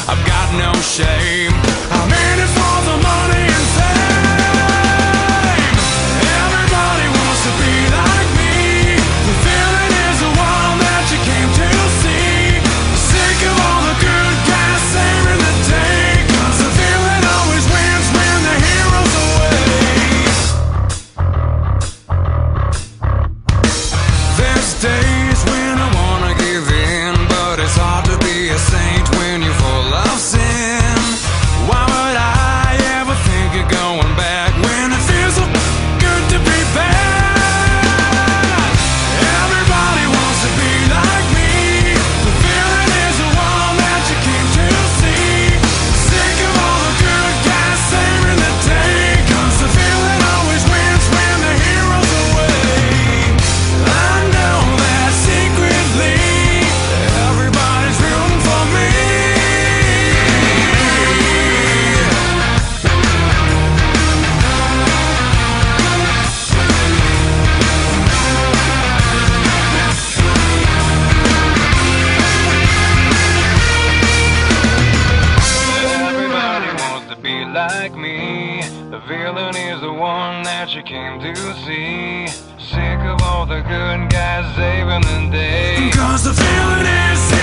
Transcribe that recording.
I've got no shame. I'm in it for the money and fame. Everybody wants to be like me. The feeling is the one that you came to see. Sick of all the good guys saving the day, 'cause the feeling always wins when the hero's away. There's days when I wanna give in, but it's hard to be a saint when you're full of sin. Why would I ever think of going back when it feels so good to be bad? Everybody wants to be like me. The feeling is the one that you came to see. Sick of all the good guys saving the day, 'cause the feeling always wins when the hero's away. I know that secretly everybody's rooting for me. Everybody wants to be like me. The villain is the one that you came to see. Sick of all the good guys saving the day, 'cause the feeling is